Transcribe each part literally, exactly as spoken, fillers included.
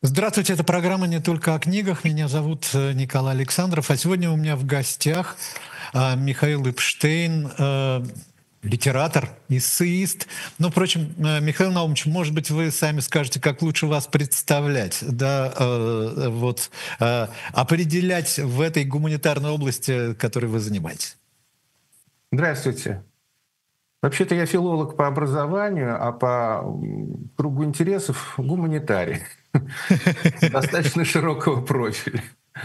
Здравствуйте, это программа «Не только о книгах». Меня зовут э, Николай Александров, а сегодня у меня в гостях э, Михаил Эпштейн, э, литератор, эссеист. Ну, впрочем, э, Михаил Наумович, может быть, вы сами скажете, как лучше вас представлять, да, э, вот, э, определять в этой гуманитарной области, которой вы занимаетесь. Здравствуйте. Вообще-то я филолог по образованию, а по м, кругу интересов гуманитарий. Достаточно широкого профиля.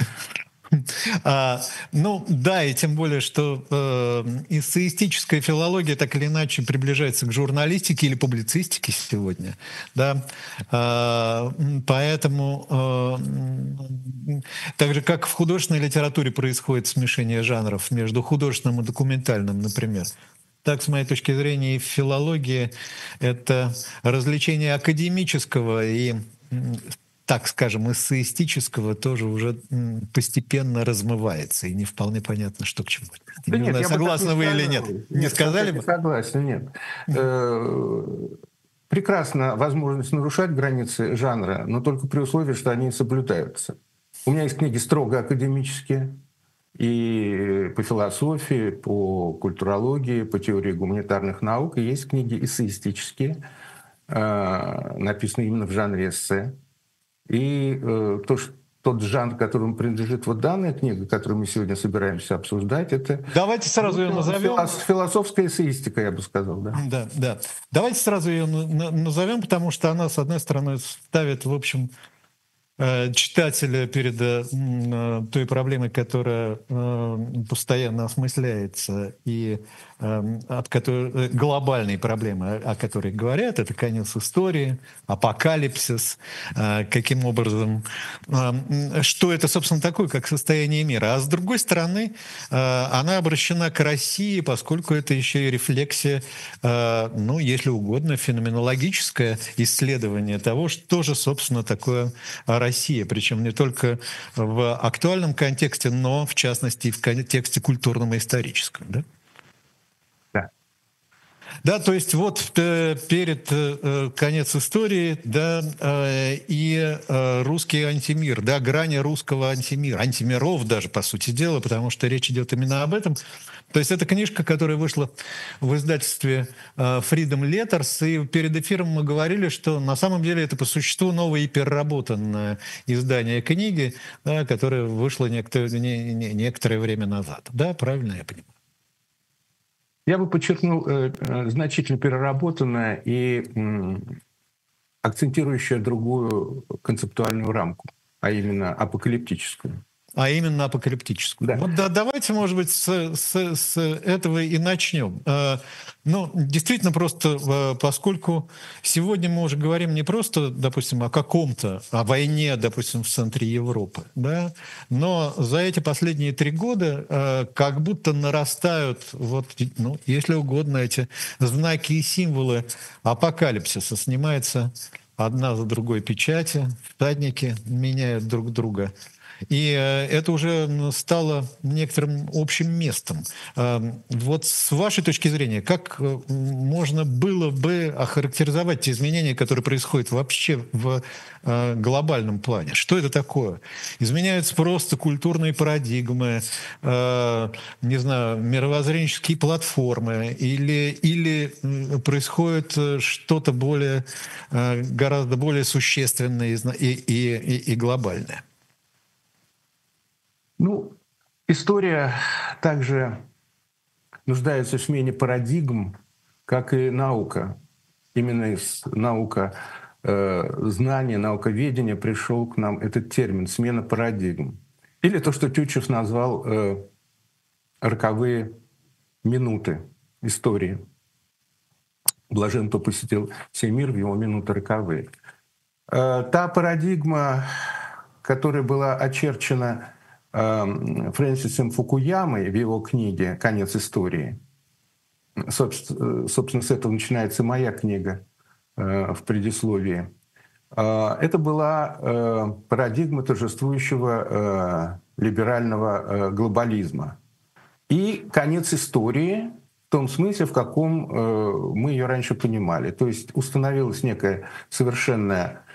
А, ну да, и тем более, что э, эссеистическая филология так или иначе приближается к журналистике или публицистике сегодня, да, А, м, поэтому э, м, так же как в художественной литературе происходит смешение жанров между художественным и документальным, например, так, с моей точки зрения, и в филологии это развлечение академического и, м, так скажем, эссеистического тоже уже м, постепенно размывается, и не вполне понятно, что к чему. Да Не нет, знаю, я бы так не согласны вы или нет. сказал. Не Нет, сказали совсем не бы? согласен, нет. Э, Прекрасна возможность нарушать границы жанра, но только при условии, что они соблюдаются. У меня есть книги строго академические, и по философии, по культурологии, по теории гуманитарных наук, и есть книги эссеистические, э, написанные именно в жанре эссе. И э, то, что, тот жанр, которому принадлежит вот данная книга, которую мы сегодня собираемся обсуждать, это Давайте сразу ну, ее фило- назовем. филос- философская эссеистика, я бы сказал, да. Да, да. Давайте сразу ее на- на- назовем, потому что она, с одной стороны, ставит, в общем, э, читателя перед э, м, э, той проблемой, которая э, постоянно осмысляется, и э, от которой, э, глобальной проблемы, о о которой говорят, это конец истории, апокалипсис, э, каким образом, э, м, что это, собственно, такое, как состояние мира. А с другой стороны, э, она обращена к России, поскольку это еще и рефлексия, э, ну, если угодно, феноменологическое исследование того, что же, собственно, такое Россия, причем не только в актуальном контексте, но в частности и в контексте культурном и историческом. Да? Да. Да, то есть вот э, перед э, э, конец истории, да, э, и э, русский антимир, да, грани русского антимира, антимиров даже, по сути дела, потому что речь идет именно об этом. То есть это книжка, которая вышла в издательстве э, Freedom Letters, и перед эфиром мы говорили, что на самом деле это по существу новое и переработанное издание книги, да, которое вышло некоторое, не, не, некоторое время назад. Да, правильно я понимаю? Я бы подчеркнул э, э, значительно переработанное и м, акцентирующее другую концептуальную рамку, а именно апокалиптическую. А именно апокалиптическую. Да. Вот да, давайте, может быть, с, с, с этого и начнем. Э, ну, действительно, просто э, поскольку сегодня мы уже говорим не просто, допустим, о каком-то, о войне, допустим, в центре Европы, да, но за эти последние три года э, как будто нарастают, вот, ну, если угодно, эти знаки и символы апокалипсиса. Снимается одна за другой печати, всадники меняют друг друга. И э, это уже стало некоторым общим местом. Э, Вот с вашей точки зрения, как э, можно было бы охарактеризовать те изменения, которые происходят вообще в э, глобальном плане? Что это такое? Изменяются просто культурные парадигмы, э, не знаю, мировоззренческие платформы, или, или м, происходит э, что-то более, э, гораздо более существенное и, зна- и, и, и и глобальное? Ну, история также нуждается в смене парадигм, как и наука. Именно из наука э, знания, науковедения пришел к нам этот термин «смена парадигм». Или то, что Тютчев назвал э, «роковые минуты истории». Блажен, кто посетил сей мир в его минуты роковые. Э, та парадигма, которая была очерчена э, Фрэнсисом Фукуямой в его книге «Конец истории». Собственно, собственно, с этого начинается моя книга э, в предисловии. Э, Это была э, парадигма торжествующего э, либерального э, глобализма. И конец истории в том смысле, в каком э, мы ее раньше понимали. То есть установилась некая совершенная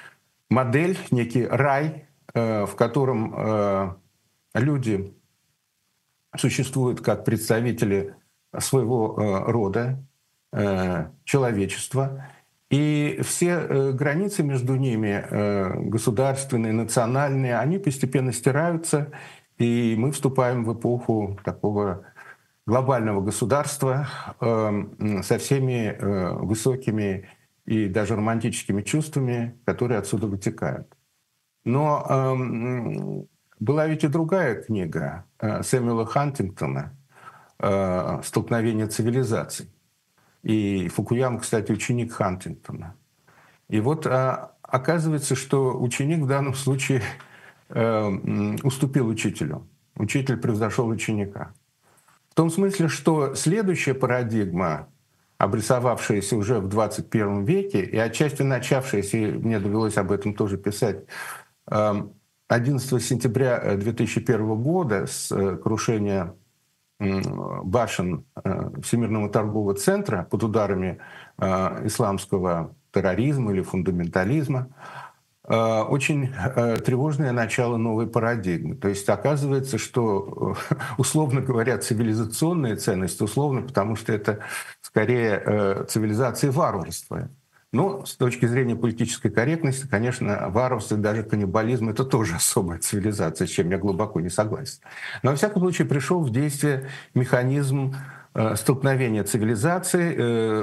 модель, некий рай, в котором люди существуют как представители своего рода, человечества, и все границы между ними, государственные, национальные, они постепенно стираются, и мы вступаем в эпоху такого глобального государства со всеми высокими и даже романтическими чувствами, которые отсюда вытекают. Но э, была ведь и другая книга э, Сэмюэла Хантингтона э, «Столкновение цивилизаций». И Фукуяма, кстати, ученик Хантингтона. И вот э, оказывается, что ученик в данном случае э, уступил учителю. Учитель превзошел ученика. В том смысле, что следующая парадигма, обрисовавшаяся уже в двадцать первом веке и отчасти начавшаяся, и мне довелось об этом тоже писать, одиннадцатого сентября две тысячи первого года с крушения башен Всемирного торгового центра под ударами исламского терроризма или фундаментализма, очень тревожное начало новой парадигмы. То есть оказывается, что, условно говоря, цивилизационные ценности, условно, потому что это скорее цивилизации варварства. Но с точки зрения политической корректности, конечно, варварство и даже каннибализм — это тоже особая цивилизация, с чем я глубоко не согласен. Но, во всяком случае, пришел в действие механизм столкновения цивилизаций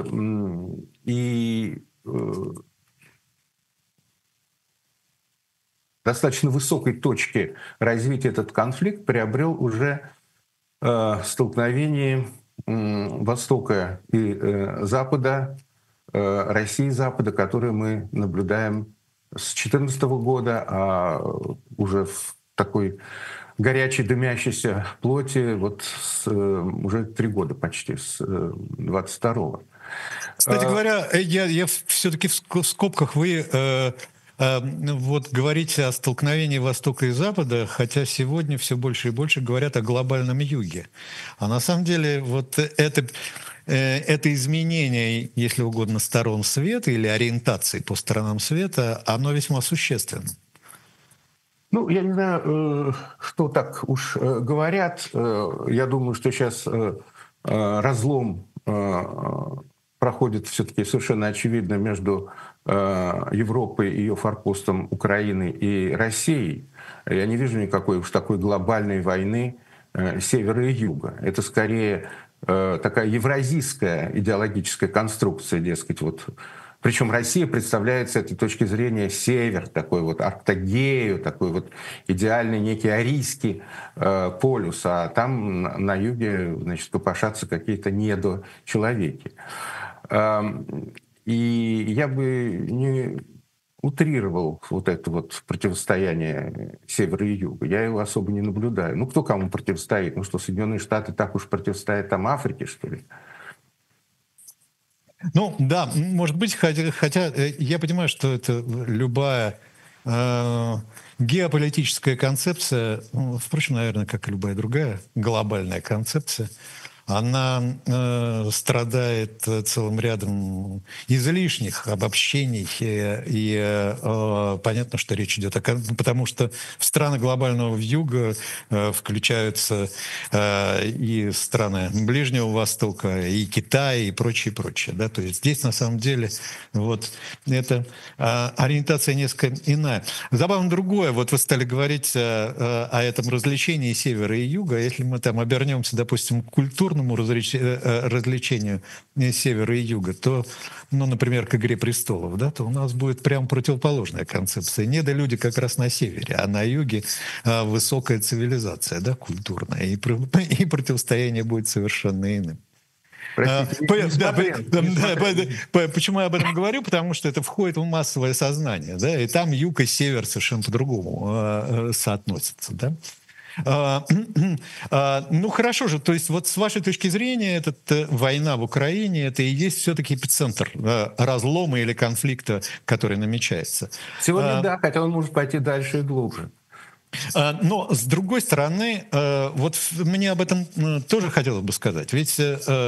и достаточно высокой точки развития этот конфликт приобрел уже э, столкновение э, Востока и э, Запада, э, России и Запада, которое мы наблюдаем с две тысячи четырнадцатого года, а уже в такой горячей, дымящейся плоти вот с, э, уже три года почти, с э, двадцать второго. Кстати говоря, я, я все-таки в скобках вы... Э... Вот говорите о столкновении Востока и Запада, хотя сегодня все больше и больше говорят о глобальном юге. А на самом деле вот это, это изменение, если угодно, сторон света или ориентации по сторонам света, оно весьма существенно. Ну, я не знаю, что так уж говорят. Я думаю, что сейчас разлом проходит все-таки совершенно очевидно между Европой, ее форпостом Украины и Россией. Я не вижу никакой уж такой глобальной войны севера и юга. Это скорее такая евразийская идеологическая конструкция, дескать, вот. Причем Россия представляет с этой точки зрения север, такой вот Арктогею, такой вот идеальный некий арийский э, полюс, а там на, на юге, значит, копошатся какие-то недочеловеки. Э, и я бы не утрировал вот это вот противостояние севера и юга. Я его особо не наблюдаю. Ну, кто кому противостоит? Ну что, Соединенные Штаты так уж противостоят там Африке, что ли? Ну да, может быть, хотя, хотя я понимаю, что это любая э, геополитическая концепция, ну, впрочем, наверное, как и любая другая глобальная концепция, она э, страдает целым рядом излишних обобщений, и, и э, понятно, что речь идет о... Потому что в страны глобального юга э, включаются э, и страны Ближнего Востока, и Китай, и прочее, прочее. Да? То есть здесь, на самом деле, вот эта э, ориентация несколько иная. Забавно другое. Вот вы стали говорить о, о этом развлечении севера и юга. Если мы там обернемся, допустим, к культурному развлечению севера и юга, то, ну, например, к «Игре престолов», да, то у нас будет прям противоположная концепция. Недолюди как раз на севере, а на юге а, высокая цивилизация, да, культурная, и, и противостояние будет совершенно иным. Простите, а, да, да, да, почему я об этом говорю? Потому что это входит в массовое сознание, да, и там юг и север совершенно по-другому а, соотносятся, да. А, а, ну хорошо же, то есть вот с вашей точки зрения эта война в Украине, это и есть все-таки эпицентр а, разлома или конфликта, который намечается. Сегодня а, да, хотя он может пойти дальше и глубже. А, но с другой стороны, а, вот мне об этом тоже хотелось бы сказать, ведь а,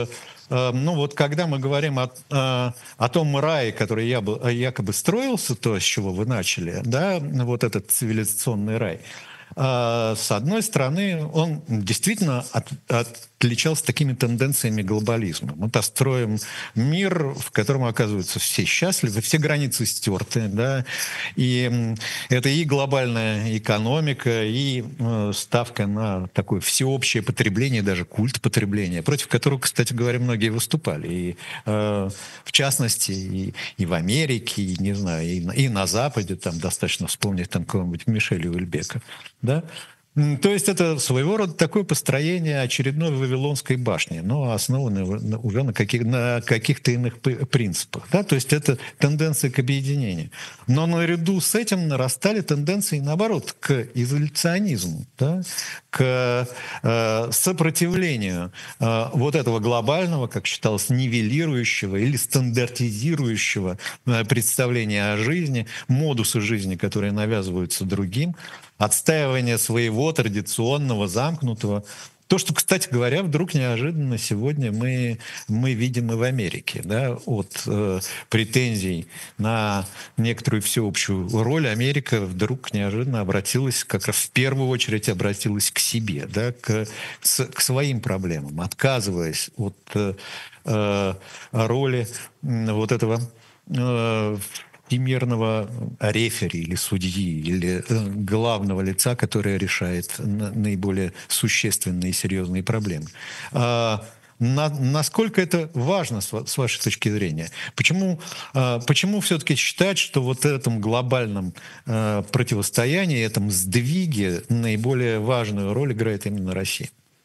э, ну вот когда мы говорим о, о, о том рае, который я бы- якобы строился, то, с чего вы начали, да, вот этот цивилизационный рай, а, с одной стороны, он действительно от- отличался такими тенденциями глобализма. Мы построим мир, в котором оказываются все счастливы, все границы стерты, да, и м, это и глобальная экономика, и э, ставка на такое всеобщее потребление, даже культ потребления, против которого, кстати говоря, многие выступали. И э, в частности, и, и в Америке, и, не знаю, и на, и на Западе, там достаточно вспомнить там какого-нибудь Мишеля Уэльбека. Да? М, То есть это своего рода такое построение очередной Вавилонской башни, но основанное в- на- уже на, каких, на каких-то иных п- принципах. Да? То есть это тенденция к объединению. Но наряду с этим нарастали тенденции, наоборот, к изоляционизму, да? К э, сопротивлению э, вот этого глобального, как считалось, нивелирующего или стандартизирующего э, представления о жизни, модуса жизни, которые навязываются другим, отстаивание своего традиционного, замкнутого. То, что, кстати говоря, вдруг неожиданно сегодня мы, мы видим и в Америке, да, от э, претензий на некоторую всеобщую роль, Америка вдруг неожиданно обратилась, как раз в первую очередь обратилась к себе, да, к, с- к своим проблемам, отказываясь от э, э, роли м, вот этого э, всемирного рефери или судьи, или э, главного лица, которое решает на- наиболее существенные и серьезные проблемы. А, на- насколько это важно с, ва- с вашей точки зрения? Почему, а, почему все-таки считать, что вот в этом глобальном а, противостоянии, этом сдвиге наиболее важную роль играет именно Россия?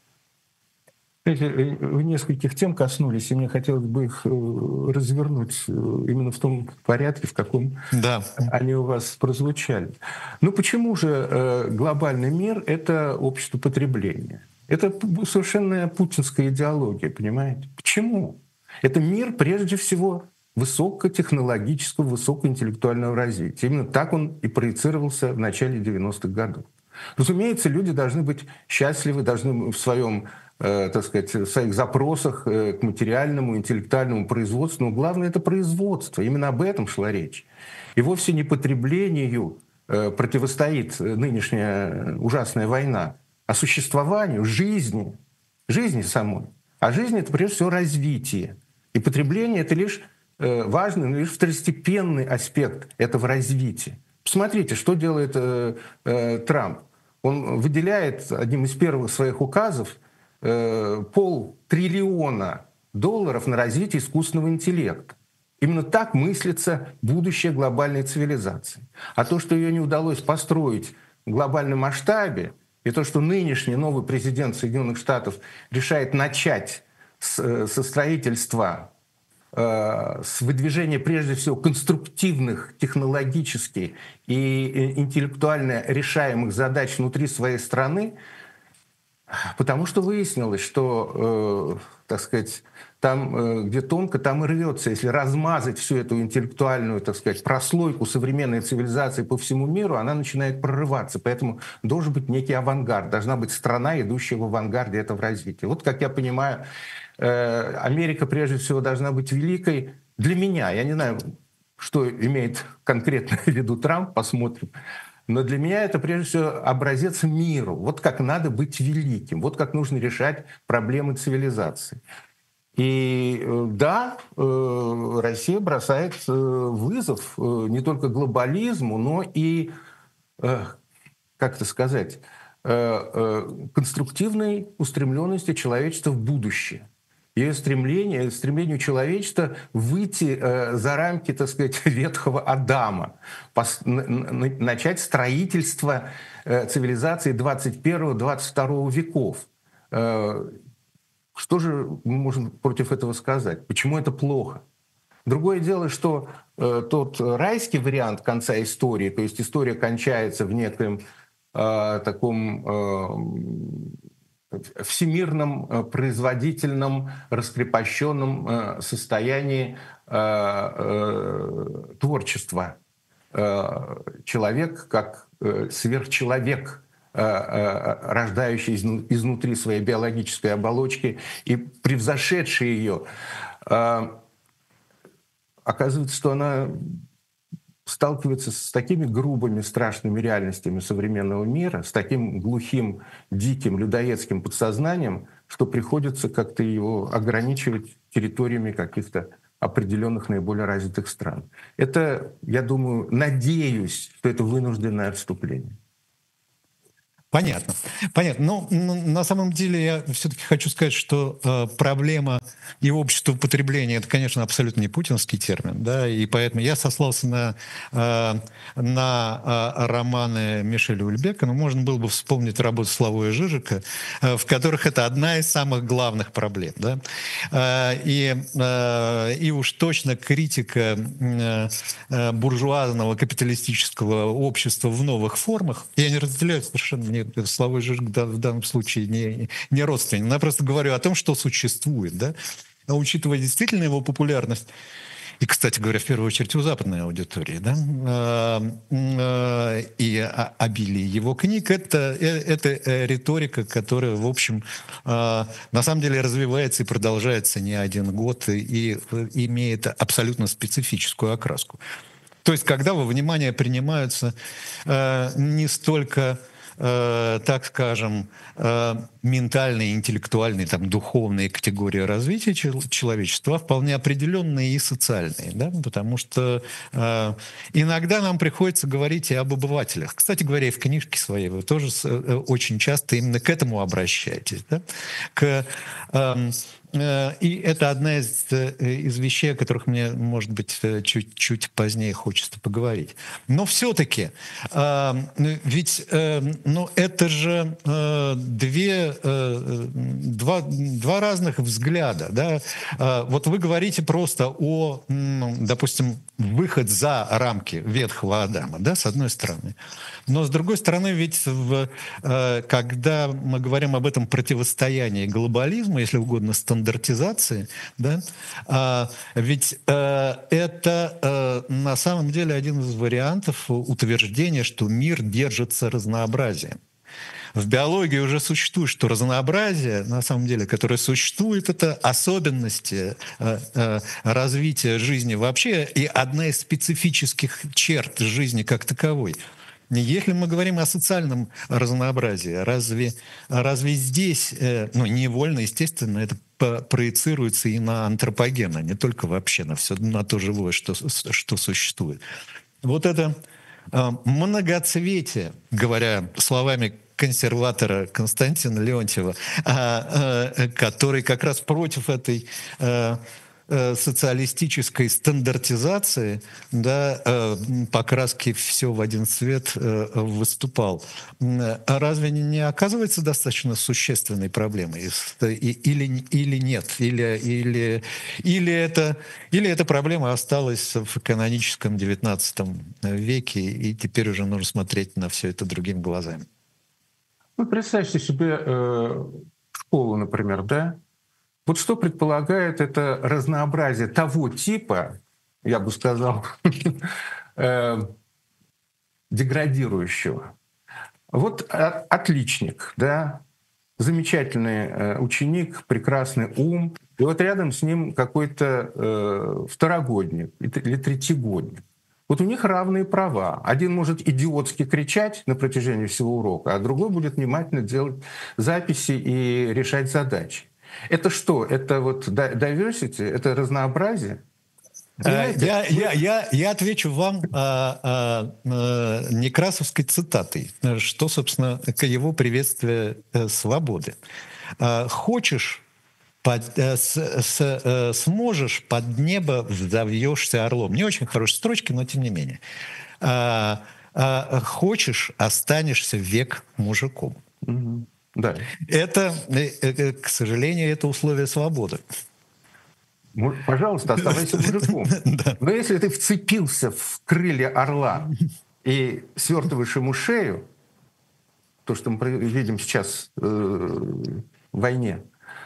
Знаете, э, вы нескольких тем коснулись, и мне хотелось бы их э, развернуть э, именно в том порядке, в каком Да. они у вас прозвучали. Ну почему же э, глобальный мир — это общество потребления? Это п- совершенно путинская идеология, понимаете? Почему? Это мир, прежде всего, высокотехнологического, высокоинтеллектуального развития. Именно так он и проецировался в начале девяностых годов. Разумеется, люди должны быть счастливы, должны в своем, э, так сказать, в своих запросах э, к материальному, интеллектуальному производству. Но главное — это производство. Именно об этом шла речь. И вовсе не потреблению э, противостоит нынешняя ужасная война, а существованию, жизни, жизни самой. А жизнь — это прежде всего развитие. И потребление — это лишь э, важный, но лишь второстепенный аспект этого развития. Посмотрите, что делает э, э, Трамп. Он выделяет одним из первых своих указов э, полтриллиона долларов на развитие искусственного интеллекта. Именно так мыслится будущее глобальной цивилизации. А то, что ее не удалось построить в глобальном масштабе, и то, что нынешний новый президент Соединенных Штатов решает начать с, со строительства, э, с выдвижения прежде всего конструктивных, технологически и интеллектуально решаемых задач внутри своей страны, потому что выяснилось, что, э, так сказать, там, э, где тонко, там и рвется. Если размазать всю эту интеллектуальную, так сказать, прослойку современной цивилизации по всему миру, она начинает прорываться. Поэтому должен быть некий авангард, должна быть страна, идущая в авангарде этого развития. Вот, как я понимаю, э, Америка прежде всего должна быть великой для меня. Я не знаю, что имеет конкретно в виду Трамп, посмотрим. Но для меня это прежде всего образец миру. Вот как надо быть великим, вот как нужно решать проблемы цивилизации. И э, да, э, Россия бросает э, вызов э, не только глобализму, но и, э, как это сказать, э, э, конструктивной устремленности человечества в будущее. Ее стремление, стремлению человечества выйти э, за рамки, так сказать, ветхого Адама, пос, н, н, начать строительство э, цивилизации двадцать первого — двадцать второго веков. Э, что же мы можем против этого сказать? Почему это плохо? Другое дело, что э, тот райский вариант конца истории, то есть история кончается в некоем э, таком э, всемирном э, производительном, раскрепощенном э, состоянии э, э, творчества. Э, человек как э, сверхчеловек рождающая изнутри своей биологической оболочки и превзошедшая ее, оказывается, что она сталкивается с такими грубыми, страшными реальностями современного мира, с таким глухим, диким, людоедским подсознанием, что приходится как-то его ограничивать территориями каких-то определенных наиболее развитых стран. Это, я думаю, надеюсь, что это вынужденное отступление. Понятно. Понятно. Но на самом деле я все-таки хочу сказать, что э, проблема и общества потребления — это, конечно, абсолютно не путинский термин, да, и поэтому я сослался на, э, на э, романы Мишеля Ульбека, но можно было бы вспомнить работу Славоя Жижика, э, в которых это одна из самых главных проблем, да, э, и, э, и уж точно критика э, э, буржуазного капиталистического общества в новых формах, я не разделяю совершенно, мне Славой Жижик в данном случае не, не родственник. Я просто говорю о том, что существует. Да? А учитывая действительно его популярность, и, кстати говоря, в первую очередь у западной аудитории, да, и обилие его книг, это, это риторика, которая, в общем, на самом деле развивается и продолжается не один год, и имеет абсолютно специфическую окраску. То есть, когда во внимание принимаются не столько, так скажем, ментальные, интеллектуальные, там, духовные категории развития человечества, а вполне определенные и социальные, да? Потому что э, иногда нам приходится говорить и об обывателях. Кстати говоря, и в книжке своей вы тоже очень часто именно к этому обращаетесь, да? К, э, и это одна из, из вещей, о которых мне, может быть, чуть-чуть позднее хочется поговорить. Но все-таки, э, ведь э, ну, это же э, две, э, два, два разных взгляда. Да? Э, вот вы говорите просто о, ну, допустим, выход за рамки Ветхого Адама, да, с одной стороны. Но с другой стороны, ведь в, э, когда мы говорим об этом противостоянии глобализма, если угодно, стандартизации, да, э, ведь э, это э, на самом деле один из вариантов утверждения, что мир держится разнообразием. В биологии уже существует, что разнообразие, на самом деле, которое существует, это особенности э, э, развития жизни вообще и одна из специфических черт жизни как таковой. Если мы говорим о социальном разнообразии, разве, разве здесь, э, ну, невольно, естественно, это проецируется и на антропоген, а не только вообще на все, на то живое, что, что существует. Вот это э, многоцветие, говоря словами консерватора Константина Леонтьева, а, а, который как раз против этой а, а, социалистической стандартизации, да, а, покраски все в один цвет а, выступал. А разве не оказывается достаточно существенной проблемой? Или, или нет? Или, или, или, это, или эта проблема осталась в каноническом девятнадцатом веке, и теперь уже нужно смотреть на все это другими глазами? Ну, представьте себе э, школу, например, да? Вот что предполагает это разнообразие того типа, я бы сказал, э, деградирующего. Вот отличник, да, замечательный э, ученик, прекрасный ум, и вот рядом с ним какой-то э, второгодник или третьегодник. Вот у них равные права. Один может идиотски кричать на протяжении всего урока, а другой будет внимательно делать записи и решать задачи. Это что? Это вот diversity? Это разнообразие? Я, я, я, я отвечу вам а, а, а, некрасовской цитатой, что, собственно, к его приветствию свободы. А, хочешь, под, с, с, сможешь, под небо взовьешься орлом. Не очень хорошие строчки, но тем не менее. А, а, хочешь, останешься век мужиком. Угу. Да. Это, к сожалению, это условие свободы. Пожалуйста, оставайся мужиком. Но если ты вцепился в крылья орла и свертываешь ему шею, то, что мы видим сейчас в войне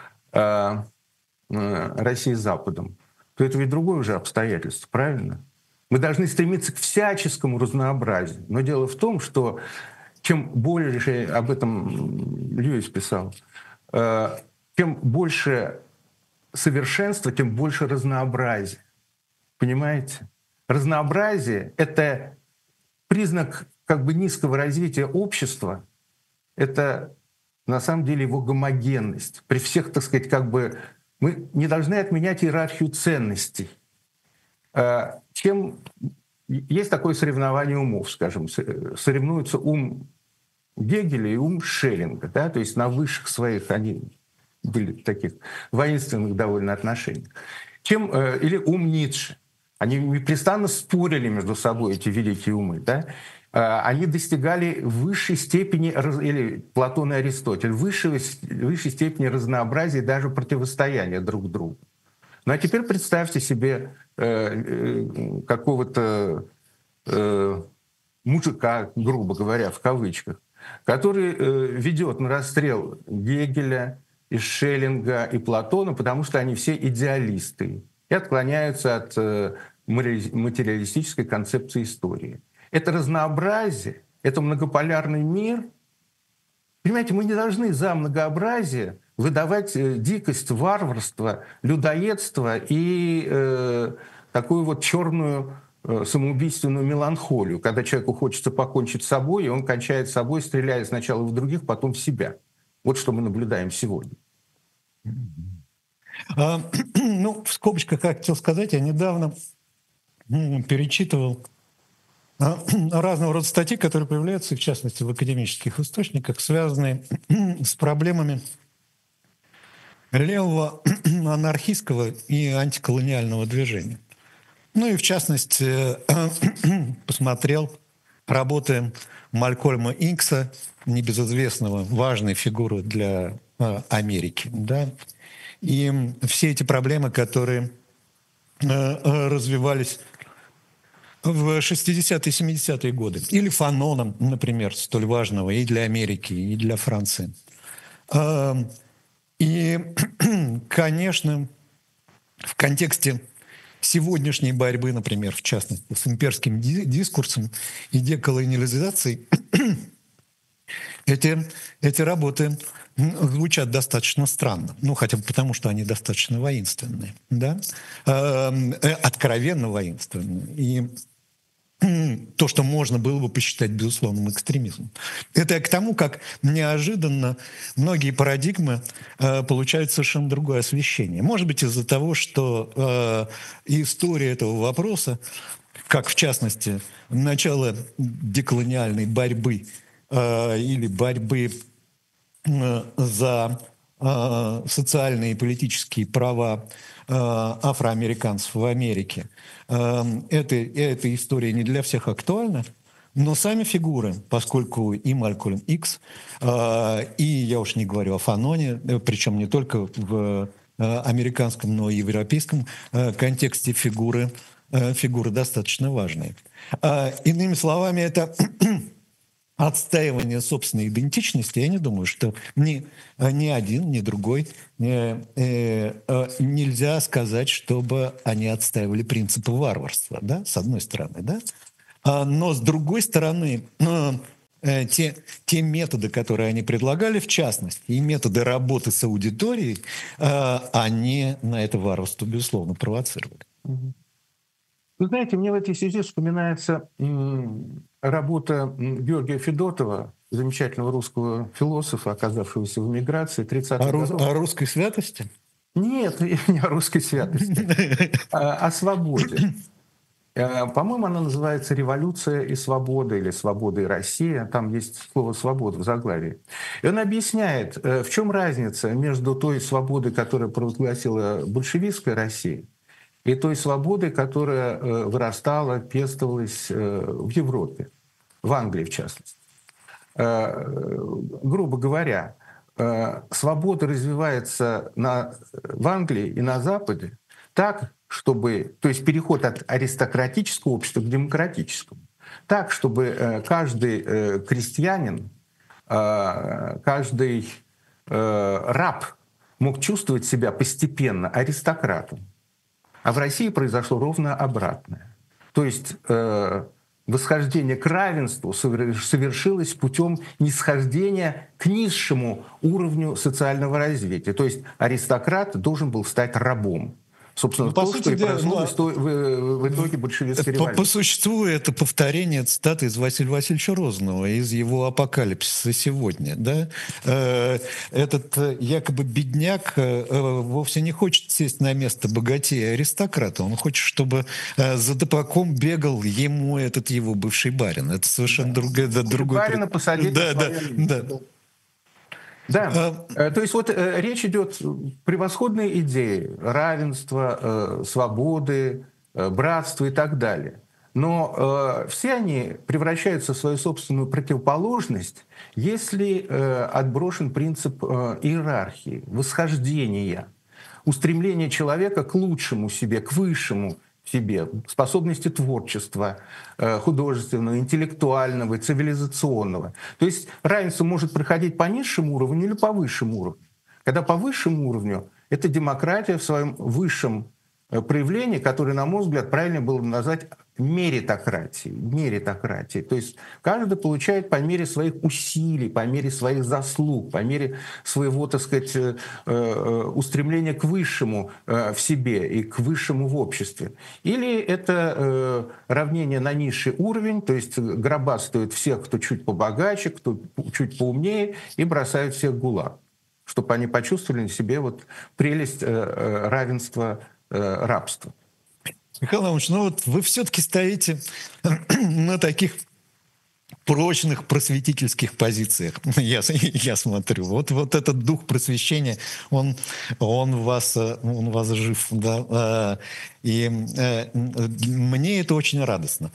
России с Западом, то это ведь другое уже обстоятельство, правильно? Мы должны стремиться к всяческому разнообразию. Но дело в том, что чем больше, об этом Льюис писал, чем больше совершенства, тем больше разнообразия. Понимаете? Разнообразие — это признак как бы низкого развития общества, это на самом деле его гомогенность. При всех, так сказать, как бы мы не должны отменять иерархию ценностей. Чем есть такое соревнование умов, скажем, соревнуются ум Гегеля и ум Шеллинга, да, то есть на высших своих они были в таких воинственных довольно отношениях. Чем, или ум Ницше. Они непрестанно спорили между собой, эти великие умы, да. Они достигали высшей степени, или Платон и Аристотель, высшей, высшей степени разнообразия и даже противостояния друг другу. Ну а теперь представьте себе э, какого-то э, мужика, грубо говоря, в кавычках, который э, ведет на расстрел Гегеля, и Шеллинга, и Платона, потому что они все идеалисты и отклоняются от э, материалистической концепции истории. Это разнообразие, это многополярный мир. Понимаете, мы не должны за многообразие выдавать дикость, варварство, людоедство и э, такую вот черную э, самоубийственную меланхолию, когда человеку хочется покончить с собой, и он кончает с собой, стреляя сначала в других, потом в себя. Вот что мы наблюдаем сегодня. А, ну, в скобочках, как хотел сказать, я недавно перечитывал разного рода статьи, которые появляются, в частности, в академических источниках, связанные с проблемами левого анархистского и антиколониального движения. Ну и, в частности, посмотрел работы Малькольма Икса, небезызвестного, важной фигуры для Америки. Да? И все эти проблемы, которые развивались в шестидесятые и семидесятые годы. Или Фаноном, например, столь важного и для Америки, и для Франции. И, конечно, в контексте сегодняшней борьбы, например, в частности, с имперским дискурсом и деколониализацией, эти, эти работы звучат достаточно странно. Ну, хотя бы потому, что они достаточно воинственные. Да? Откровенно воинственные. И то, что можно было бы посчитать безусловным экстремизмом. Это к тому, как неожиданно многие парадигмы э, получают совершенно другое освещение. Может быть, из-за того, что э, история этого вопроса, как в частности начало деколониальной борьбы э, или борьбы э, за э, социальные и политические права э, афроамериканцев в Америке, эта, эта история не для всех актуальна, но сами фигуры, поскольку и Малькольм Икс, и я уж не говорю о Фаноне, причем не только в американском, но и в европейском контексте фигуры, фигуры достаточно важные. Иными словами, это отстаивание собственной идентичности, я не думаю, что ни, ни один, ни другой э, э, э, нельзя сказать, чтобы они отстаивали принципы варварства, да, с одной стороны, да, а, но с другой стороны, э, э, те, те методы, которые они предлагали, в частности, и методы работы с аудиторией, э, они на это варварство, безусловно, провоцировали. Вы знаете, мне в этой связи вспоминается работа Георгия Федотова, замечательного русского философа, оказавшегося в эмиграции тридцатых О, годов. О русской святости? Нет, не о русской святости, а о свободе. По-моему, она называется «Революция и свобода» или «Свобода и Россия». Там есть слово «свобода» в заглавии. И он объясняет, в чем разница между той свободой, которую провозгласила большевистская Россия, и той свободой, которая вырастала, пестовалась в Европе, в Англии в частности. Грубо говоря, свобода развивается на, в Англии и на Западе так, чтобы, то есть переход от аристократического общества к демократическому, так, чтобы каждый крестьянин, каждый раб мог чувствовать себя постепенно аристократом. А в России произошло ровно обратное. То есть э, восхождение к равенству совершилось путем нисхождения к низшему уровню социального развития. То есть аристократ должен был стать рабом. Собственно, Ну, по то, сути что и дела, произошло ну, в, исто- в- в итоге большевистской Это По, по революции. существу это повторение цитаты из Василия Васильевича Розанова из его «Апокалипсиса сегодня». Да? Э, Этот э, якобы бедняк э, э, вовсе не хочет сесть на место богатея аристократа. Он хочет, чтобы э, за табаком бегал ему этот его бывший барин. Это совершенно другое, да, другой... Барина пред- посадить Да, на да, свое место. да. Да, А, э, то есть вот э, речь идет превосходные идеи равенства, э, свободы, э, братства и так далее. Но э, все они превращаются в свою собственную противоположность, если э, отброшен принцип э, иерархии, восхождения, устремления человека к лучшему себе, к высшему себе, способности творчества, э, художественного, интеллектуального, цивилизационного. То есть равенство может проходить по низшему уровню или по высшему уровню. Когда по высшему уровню это демократия в своем высшем э, проявлении, которое, на мой взгляд, правильно было бы назвать меритократией. Меритократией. То есть каждый получает по мере своих усилий, по мере своих заслуг, по мере своего, так сказать, э, э, устремления к высшему э, в себе и к высшему в обществе. Или это э, равнение на низший уровень, то есть гробастают всех, кто чуть побогаче, кто чуть поумнее, и бросают всех в ГУЛАГ, чтобы они почувствовали на себе вот прелесть э, э, равенства, э, рабства. Михаил Иванович, ну вот вы все-таки стоите на таких прочных просветительских позициях. Я, я смотрю. Вот, вот этот дух просвещения, он, он, у вас, он у вас жив. Да? И мне это очень радостно.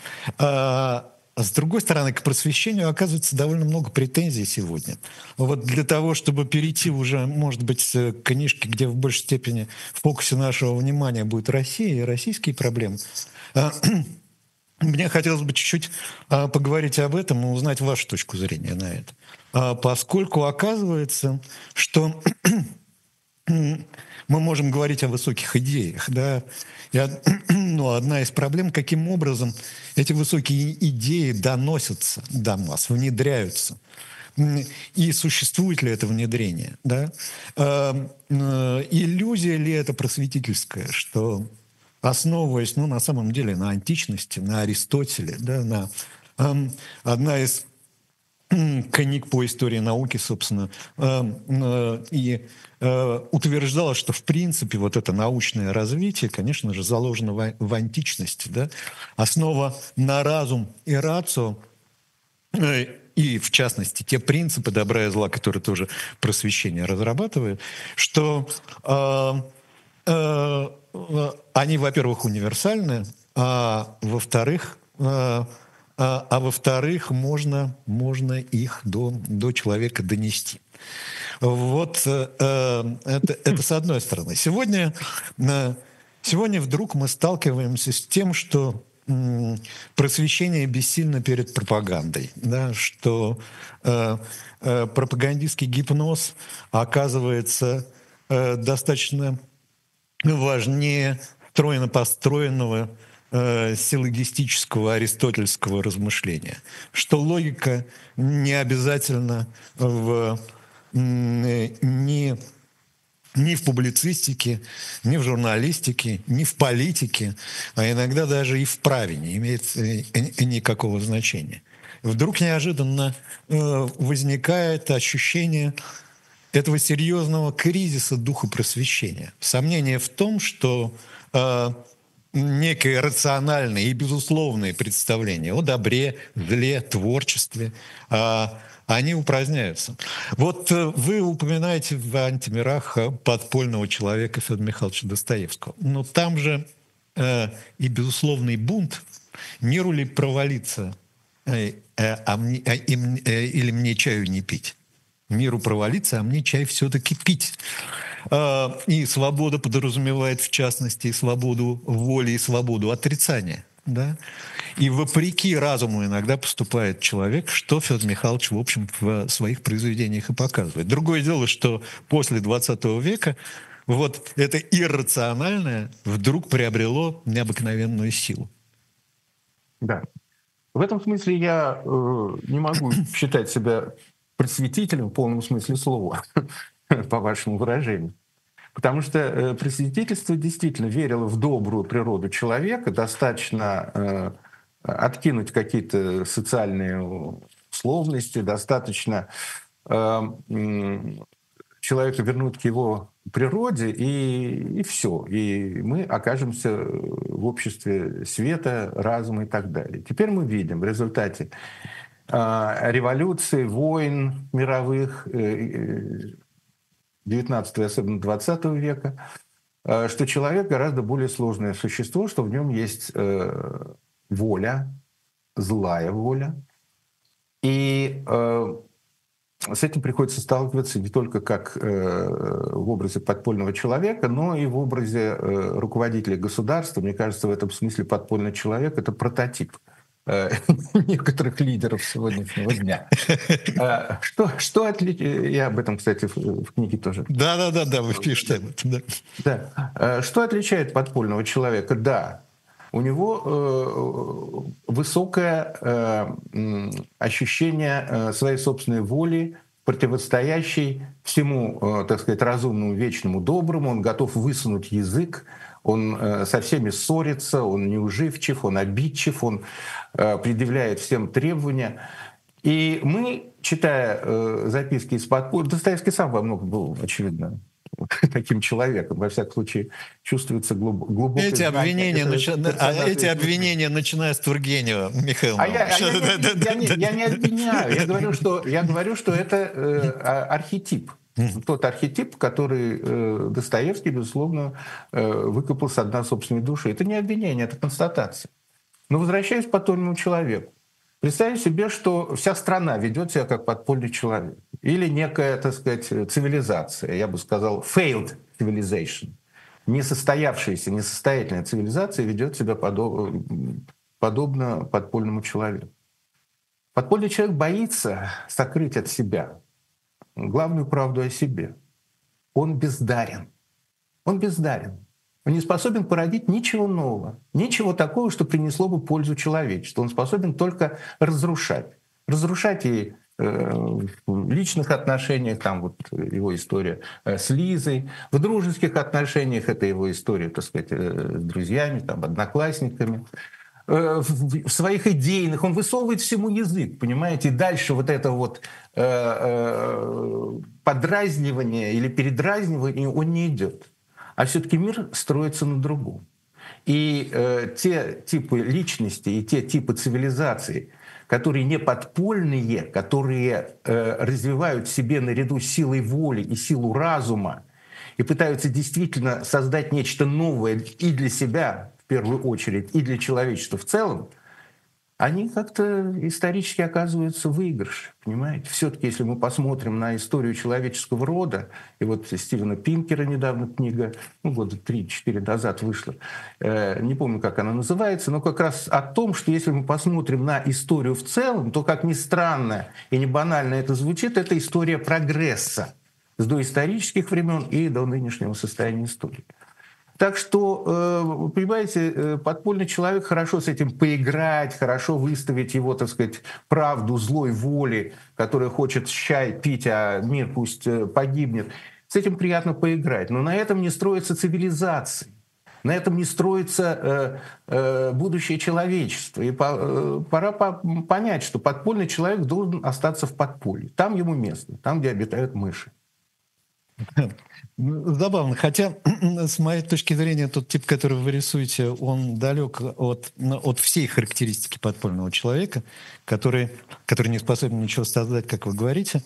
С другой стороны, к просвещению оказывается довольно много претензий сегодня. Вот для того, чтобы перейти уже, может быть, к книжке, где в большей степени в фокусе нашего внимания будет Россия и российские проблемы, мне хотелось бы чуть-чуть а, поговорить об этом и узнать вашу точку зрения на это. А, поскольку оказывается, что мы можем говорить о высоких идеях, да, и, но одна из проблем, каким образом эти высокие идеи доносятся до масс, внедряются. И существует ли это внедрение? Да? А, а, иллюзия ли это просветительская, что, основываясь, ну, на самом деле, на античности, на Аристотеле, да, на, э, одна из э, книг по истории науки, собственно, э, э, и э, утверждала, что, в принципе, вот это научное развитие, конечно же, заложено в, в античности, да, основа на разум и рацио, э, и, в частности, те принципы добра и зла, которые тоже просвещение разрабатывает, что... Э, э, они, во-первых, универсальны, а во-вторых, а, а, а во-вторых, можно, можно их до, до человека донести. Вот э, это, это с одной стороны. Сегодня, э, сегодня вдруг мы сталкиваемся с тем, что э, просвещение бессильно перед пропагандой, да, что э, э, пропагандистский гипноз оказывается э, достаточно важнее стройно построенного э, силлогистического аристотельского размышления, что логика не обязательно в, э, ни, ни в публицистике, ни в журналистике, ни в политике, а иногда даже и в праве не имеет э, никакого значения. Вдруг неожиданно э, возникает ощущение этого серьезного кризиса духа просвещения. Сомнение в том, что э, некое рациональное и безусловное представление о добре, зле, творчестве, э, они упраздняются. Вот э, вы упоминаете в «Антимирах» подпольного человека Федора Михайловича Достоевского. Но там же э, и безусловный бунт, миру ли провалиться, э, э, а мне, э, э, или мне чаю не пить. Миру провалиться, а мне чай все-таки пить. И свобода подразумевает, в частности, свободу воли и свободу отрицания. Да? И вопреки разуму иногда поступает человек, что Федор Михайлович, в общем, в своих произведениях и показывает. Другое дело, что после двадцатого века вот это иррациональное вдруг приобрело необыкновенную силу. Да. В этом смысле я э, не могу считать себя просветителем в полном смысле слова, по вашему выражению. Потому что э, просветительство действительно верило в добрую природу человека, достаточно э, откинуть какие-то социальные условности, достаточно э, человека вернуть к его природе, и, и все. И мы окажемся в обществе света, разума и так далее. Теперь мы видим в результате э, революции, войн мировых, э, девятнадцатого и особенно двадцатого века, э, что человек гораздо более сложное существо, что в нем есть э, воля, злая воля. И э, с этим приходится сталкиваться не только как э, в образе подпольного человека, но и в образе э, руководителя государства. Мне кажется, в этом смысле подпольный человек — это прототип э, некоторых лидеров сегодняшнего дня. Э, что, что отличает... Я об этом, кстати, в, в книге тоже. Да-да-да, да, вы пишете об этом, да. Да. Э, что отличает подпольного человека? Да, у него э, высокое э, ощущение э, своей собственной воли, противостоящей всему, э, так сказать, разумному, вечному, доброму. Он готов высунуть язык, он э, со всеми ссорится, он неуживчив, он обидчив, он э, предъявляет всем требования. И мы, читая э, записки из подполья, Достоевский сам во многом был, очевидно, таким человеком, во всяком случае, чувствуется глуб, глубокое эти знание. обвинения, Это, начи... это, а это, эти обвинения, начиная с Тургенева, Михаил а я, а я, да, я, да, я, не, я не обвиняю, я говорю, что, я говорю, что это э, архетип. Тот архетип, который э, Достоевский, безусловно, э, выкопал со дна собственной души. Это не обвинение, это констатация. Но возвращаясь к подпольному человеку. Представьте себе, что вся страна ведет себя как подпольный человек. Или некая, так сказать, цивилизация, я бы сказал, failed civilization. Несостоявшаяся, несостоятельная цивилизация ведет себя подоб... подобно подпольному человеку. Подпольный человек боится сокрыть от себя главную правду о себе. Он бездарен. Он бездарен. Он не способен породить ничего нового, ничего такого, что принесло бы пользу человечеству. Он способен только разрушать. Разрушать и э, в личных отношениях, там вот его история э, с Лизой, в дружеских отношениях это его история, так сказать, э, с друзьями, там, одноклассниками. Э, в, в своих идейных он высовывает всему язык, понимаете, и дальше вот это вот э, э, подразнивание или передразнивание он не идет. А все-таки мир строится на другом. И э, те типы личности и те типы цивилизаций, которые не подпольные, которые э, развивают в себе наряду силой воли и силу разума и пытаются действительно создать нечто новое и для себя, в первую очередь, и для человечества в целом, они как-то исторически оказываются в выигрыше, понимаете? Все-таки, если мы посмотрим на историю человеческого рода, и вот Стивена Пинкера недавно книга, ну, года три-четыре назад вышла, э, не помню, как она называется, но как раз о том, что если мы посмотрим на историю в целом, то, как ни странно и не банально это звучит, это история прогресса с доисторических времен и до нынешнего состояния истории. Так что, понимаете, подпольный человек хорошо с этим поиграть, хорошо выставить его, так сказать, правду злой воли, которая хочет чай пить, а мир пусть погибнет. С этим приятно поиграть. Но на этом не строится цивилизация, на этом не строится будущее человечества. И пора понять, что подпольный человек должен остаться в подполье. Там ему место, там, где обитают мыши. Забавно. Хотя, с моей точки зрения, тот тип, который вы рисуете, он далек от, от всей характеристики подпольного человека, который, который не способен ничего создать, как вы говорите.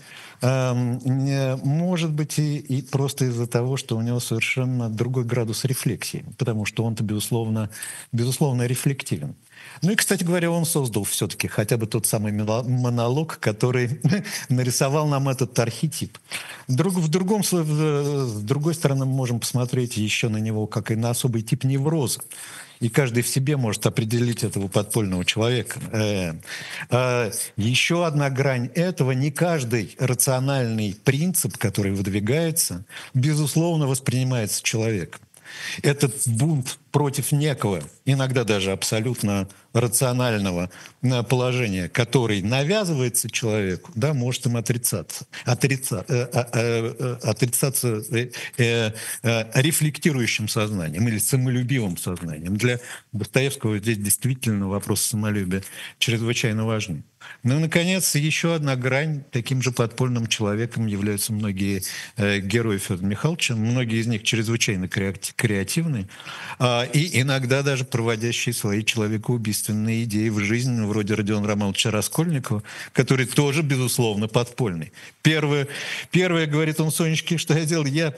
Может быть, и, и просто из-за того, что у него совершенно другой градус рефлексии, потому что он-то, безусловно, безусловно рефлективен. Ну и, кстати говоря, он создал все-таки хотя бы тот самый монолог, который нарисовал нам этот архетип. Друг, в другом, с другой стороны, мы можем посмотреть еще на него как и на особый тип невроза. И каждый в себе может определить этого подпольного человека. Э, э, еще одна грань этого: не каждый рациональный принцип, который выдвигается, безусловно воспринимается человеком. Этот бунт против некого, иногда даже абсолютно рационального положения, который навязывается человеку, да, может им отрицаться, отрица, э, э, э, отрицаться э, э, э, рефлектирующим сознанием или самолюбивым сознанием. Для Достоевского здесь действительно вопрос самолюбия чрезвычайно важны. Ну и, наконец, еще одна грань. Таким же подпольным человеком являются многие э, герои Федора Михайловича. Многие из них чрезвычайно креативны э, и иногда даже проводящие свои человекоубийственные идеи в жизнь, вроде Родиона Романовича Раскольникова, который тоже, безусловно, подпольный. Первое, первое говорит он Сонечке, что я делал, я,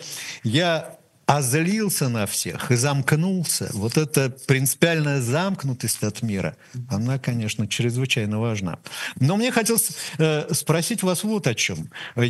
я озлился на всех и замкнулся. Вот эта принципиальная замкнутость от мира, она, конечно, чрезвычайно важна. Но мне хотелось э, спросить вас вот о чем.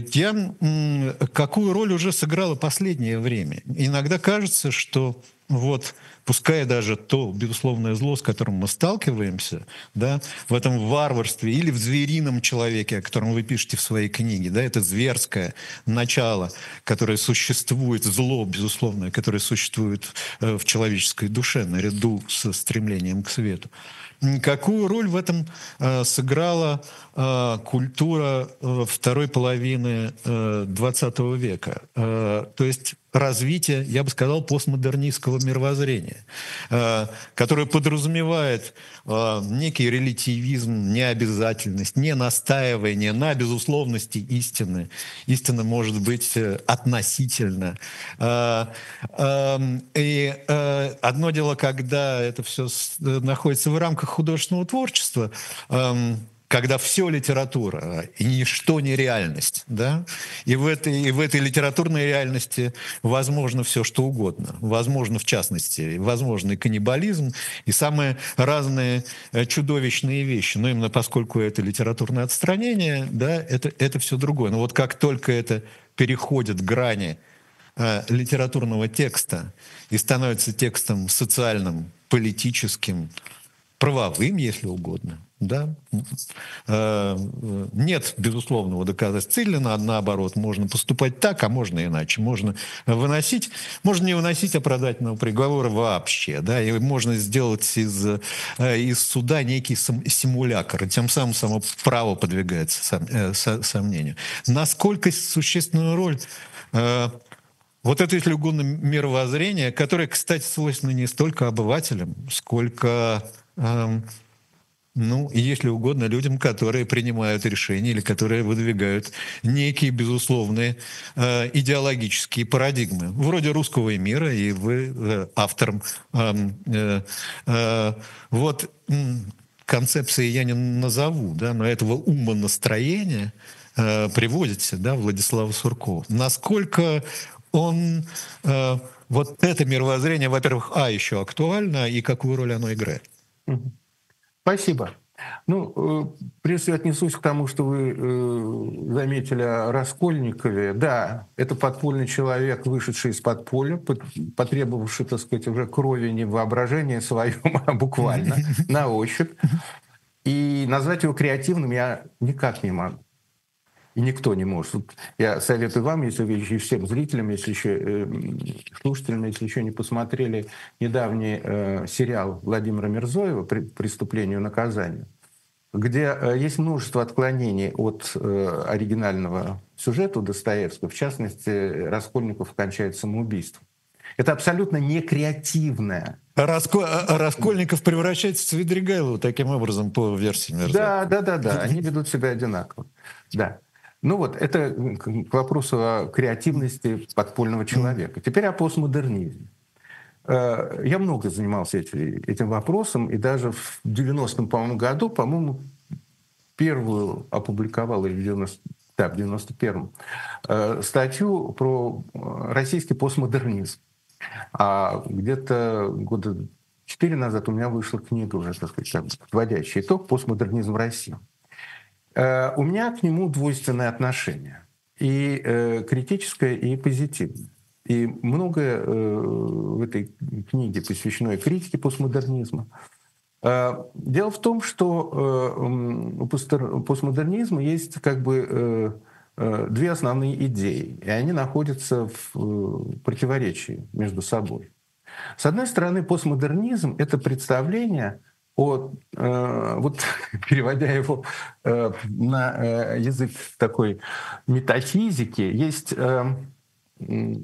Я, м, какую роль уже сыграло последнее время? Иногда кажется, что вот, пускай даже то безусловное зло, с которым мы сталкиваемся, да, в этом варварстве или в зверином человеке, о котором вы пишете в своей книге, да, это зверское начало, которое существует, зло, безусловное, которое существует э, в человеческой душе наряду со стремлением к свету. Какую роль в этом э, сыграла э, культура э, второй половины двадцатого века? Э, то есть развитие, я бы сказал, постмодернистского мировоззрения, э, которое подразумевает э, некий релятивизм, необязательность, не настаивание на безусловности истины. Истина может быть э, относительно. Э, э, и э, одно дело, когда это все находится в рамках художественного творчества, э, когда все литература, и ничто не реальность, да? И в этой, и в этой литературной реальности возможно все, что угодно. Возможно, в частности, возможно и каннибализм, и самые разные чудовищные вещи. Но именно поскольку это литературное отстранение, да, это, это все другое. Но вот как только это переходит грани э, литературного текста и становится текстом социальным, политическим, правовым, если угодно, да. Нет безусловного доказательства, или наоборот, можно поступать так, а можно иначе. Можно выносить, можно не выносить оправдательного приговора вообще, да, и можно сделать из, из суда некий симулякр, и тем самым само право подвигается сом, сомнению. Насколько существенную роль вот это, если угодно, мировоззрение, которое, кстати, свойственно не столько обывателям, сколько ну, и если угодно, людям, которые принимают решения или которые выдвигают некие безусловные э, идеологические парадигмы. Вроде «Русского мира», и вы э, автором э, э, вот э, концепции я не назову, да, но этого умонастроения э, приводите, да, Владислава Суркова. Насколько он, э, вот это мировоззрение, во-первых, а, еще актуально, и какую роль оно играет? Спасибо. Ну, прежде всего отнесусь к тому, что вы э, заметили о Раскольникове. Да, это подпольный человек, вышедший из подполья, потребовавший, так сказать, уже крови не в воображении своем, а буквально, на ощупь. И назвать его креативным я никак не могу. И никто не может. Я советую вам, если вы еще всем зрителям, если еще э, слушателям, если еще не посмотрели недавний э, сериал Владимира Мирзоева «Преступление и наказание», где э, есть множество отклонений от э, оригинального сюжета Достоевского, в частности, Раскольников кончает самоубийством. Это абсолютно не креативное. Раско... Раскольников превращается в Свидригайлова таким образом по версии Мирзоева. Да, да, да, да. Они ведут себя одинаково. Да. Ну вот, это к вопросу о креативности подпольного человека. Теперь о постмодернизме. Я много занимался этим вопросом, и даже в девяностом, по-моему, году, по-моему, первую опубликовал, или в девяностом, да, в девяносто первом, статью про российский постмодернизм. А где-то года четыре назад у меня вышла книга уже, так сказать, подводящий итог «Постмодернизм в России». У меня к нему двойственное отношение, и э, критическое, и позитивное. И многое э, в этой книге посвящено критике постмодернизма. Э, дело в том, что э, у постмодернизма есть как бы э, э, две основные идеи, и они находятся в э, противоречии между собой. С одной стороны, постмодернизм — это представление о, э, вот переводя его э, на э, язык такой метафизики, есть э, м,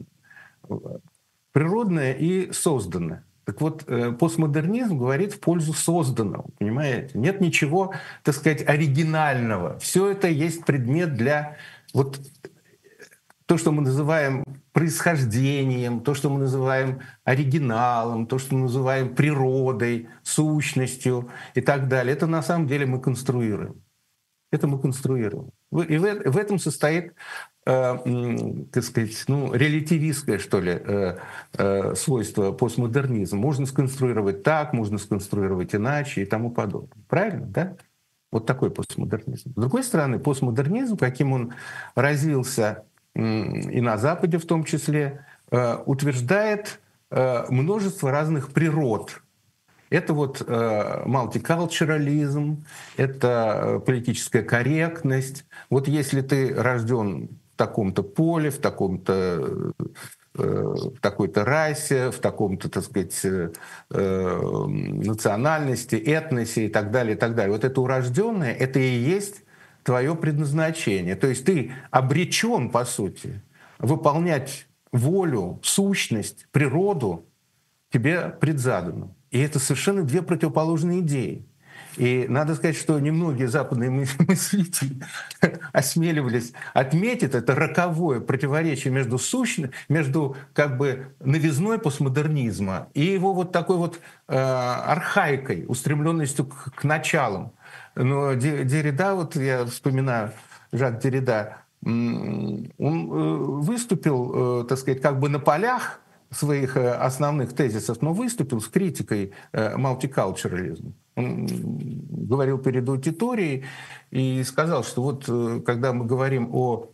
природное и созданное. Так вот, э, постмодернизм говорит в пользу созданного, понимаете? Нет ничего, так сказать, оригинального. Все это есть предмет для вот то, что мы называем происхождением, то, что мы называем оригиналом, то, что мы называем природой, сущностью и так далее. Это на самом деле мы конструируем. Это мы конструируем. И в в этом состоит, э, м, так сказать, ну, релятивистское, что ли, э, э, свойство постмодернизма. Можно сконструировать так, можно сконструировать иначе и тому подобное. Правильно, да? Вот такой постмодернизм. С другой стороны, постмодернизм, каким он развился м, и на Западе в том числе, э, утверждает э, множество разных природ. Это вот э, мультикультурализм, это э, политическая корректность. Вот если ты рожден в таком-то поле, в таком-то э, в такой-то расе, в таком-то, так сказать, э, э, национальности, этносе и так далее, и так далее. Вот это урожденное, это и есть твое предназначение. То есть ты обречен, по сути, выполнять волю, сущность, природу тебе предзадано. И это совершенно две противоположные идеи. И надо сказать, что немногие западные мыслители осмеливались отметить это роковое противоречие между сущностью, между как бы новизной постмодернизма и его вот такой вот э, архаикой, устремленностью к, к началам. Но Деррида, вот я вспоминаю Жак Деррида, он выступил, так сказать, как бы на полях своих основных тезисов, но выступил с критикой мультикультурализма. Он говорил перед аудиторией и сказал, что вот когда мы говорим о,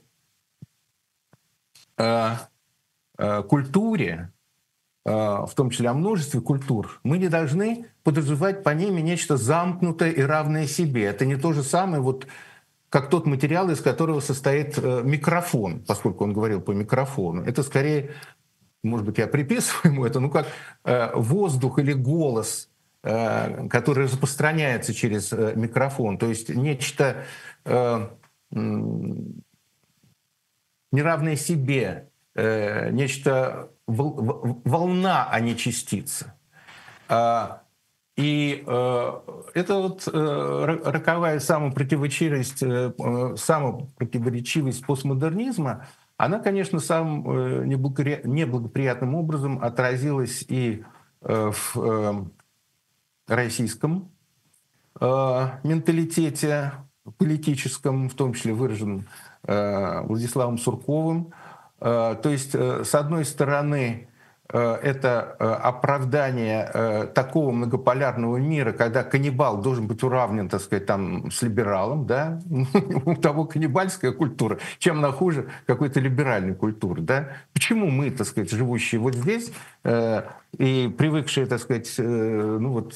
о, о культуре, в том числе о множестве культур, мы не должны подразумевать по ними нечто замкнутое и равное себе. Это не то же самое, вот, как тот материал, из которого состоит микрофон, поскольку он говорил по микрофону. Это скорее, может быть, я приписываю ему это, ну как воздух или голос, который распространяется через микрофон. То есть нечто неравное себе, нечто волна, а не частица. И это вот роковая самопротиворечивость, самопротиворечивость постмодернизма, она, конечно, самым неблагоприятным образом отразилась и в российском менталитете политическом, в том числе выраженном Владиславом Сурковым. То есть, с одной стороны, это оправдание такого многополярного мира, когда каннибал должен быть уравнен, так сказать, там, с либералом, да? У того каннибальская культура, чем она хуже какой-то либеральной культуры, да? Почему мы, так сказать, живущие вот здесь и привыкшие, так сказать, ну вот,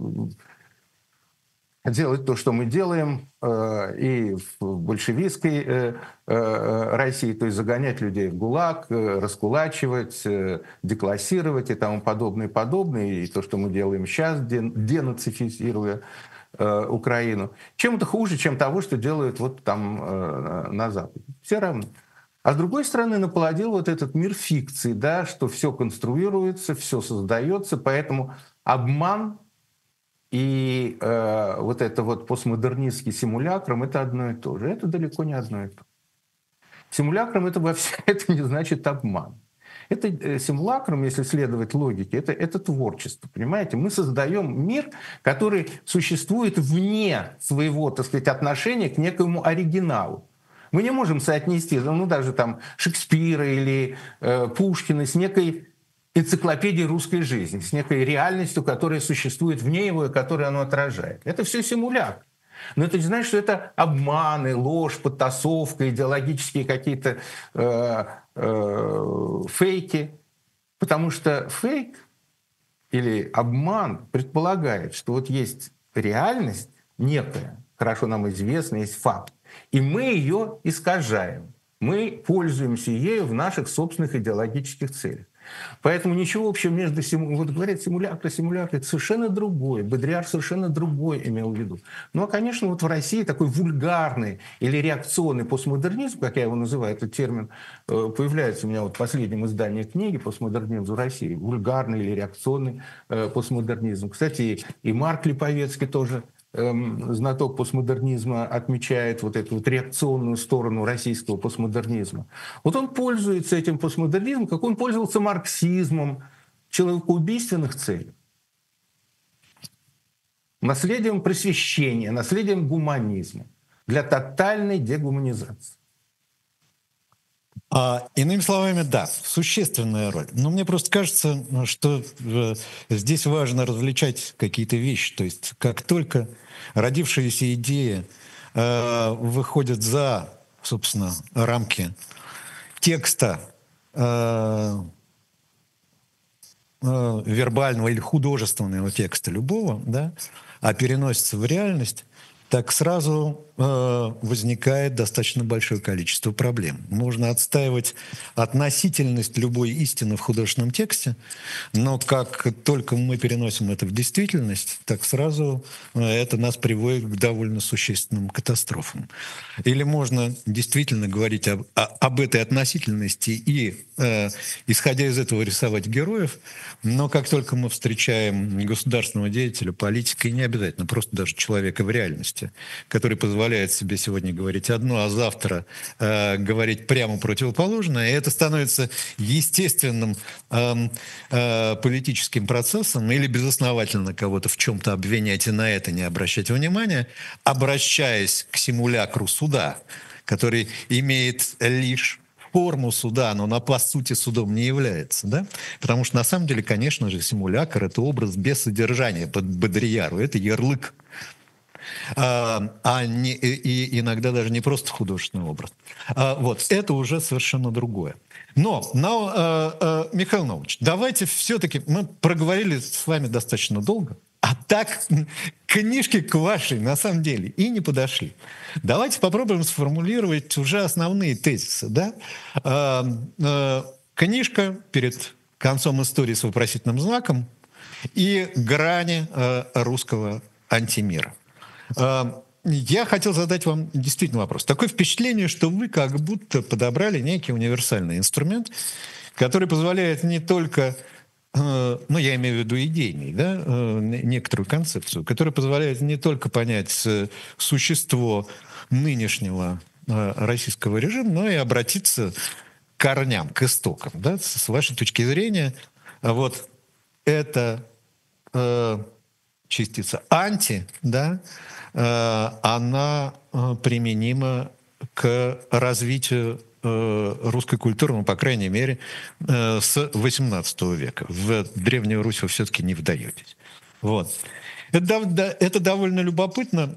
делать то, что мы делаем, и в большевистской России, то есть загонять людей в ГУЛАГ, раскулачивать, деклассировать и тому подобное, и подобное, и то, что мы делаем сейчас, денацифицируя Украину. Чем это хуже, чем того, что делают вот там на Западе. Все равно. А с другой стороны, наплодил вот этот мир фикции, да, что все конструируется, все создается, поэтому обман и э, вот это вот постмодернистский симулякром — это одно и то же. Это далеко не одно и то же. Симулякром — это вовсе это не значит обман. Это э, симулякром, если следовать логике, это, это творчество, понимаете? Мы создаем мир, который существует вне своего, так сказать, отношения к некоему оригиналу. Мы не можем соотнести, ну даже там Шекспира или э, Пушкина с некой энциклопедии русской жизни, с некой реальностью, которая существует вне его и которую оно отражает. Это все симулякр. Но это не значит, что это обманы, ложь, подтасовка, идеологические какие-то э, э, фейки. Потому что фейк или обман предполагает, что вот есть реальность некая, хорошо нам известная, есть факт, и мы ее искажаем. Мы пользуемся ею в наших собственных идеологических целях. Поэтому ничего общего между... Симу... Вот говорят, симулятор, симулятор, это совершенно другое. Бодрияр совершенно другой имел в виду. Ну, а, конечно, вот в России такой вульгарный или реакционный постмодернизм, как я его называю, этот термин появляется у меня вот в последнем издании книги «Постмодернизм в России». Вульгарный или реакционный постмодернизм. Кстати, и Марк Липовецкий тоже, знаток постмодернизма, отмечает вот эту вот реакционную сторону российского постмодернизма. Вот он пользуется этим постмодернизмом, как он пользовался марксизмом в человекоубийственных целях. Наследием просвещения, наследием гуманизма для тотальной дегуманизации. А, иными словами, да, существенная роль. Но мне просто кажется, что э, здесь важно различать какие-то вещи. То есть как только родившиеся идеи э, выходят за, собственно, рамки текста э, э, вербального или художественного текста любого, да, а переносятся в реальность, так сразу э, возникает достаточно большое количество проблем. Можно отстаивать относительность любой истины в художественном тексте, но как только мы переносим это в действительность, так сразу э, это нас приводит к довольно существенным катастрофам. Или можно действительно говорить об, о, об этой относительности и, э, исходя из этого, рисовать героев, но как только мы встречаем государственного деятеля, политика, и не обязательно, просто даже человека в реальности, который позволяет себе сегодня говорить одно, а завтра э, говорить прямо противоположное, и это становится естественным э, э, политическим процессом, или безосновательно кого-то в чем-то обвинять и на это не обращать внимания, обращаясь к симулякру суда, который имеет лишь форму суда, но она по сути судом не является, да? Потому что на самом деле, конечно же, симулякр — это образ без содержания под Бодрияру, это ярлык, а, а не, и иногда даже не просто художественный образ. А, вот, это уже совершенно другое. Но, но а, а, Михаил Нович, давайте все-таки, мы проговорили с вами достаточно долго, а так книжки к вашей на самом деле и не подошли. Давайте попробуем сформулировать уже основные тезисы. Да? А, а, книжка перед концом истории с вопросительным знаком и грани а, русского антимира. Я хотел задать вам действительно вопрос. Такое впечатление, что вы как будто подобрали некий универсальный инструмент, который позволяет не только, ну, я имею в виду идейный, да, некоторую концепцию, которая позволяет не только понять существо нынешнего российского режима, но и обратиться к корням, к истокам. Да? С вашей точки зрения, вот это э, частица анти, да, э, она применима к развитию э, русской культуры, ну, по крайней мере, э, с восемнадцатого века. В Древнюю Русь вы все-таки не вдаетесь. Вот. Это, это довольно любопытно.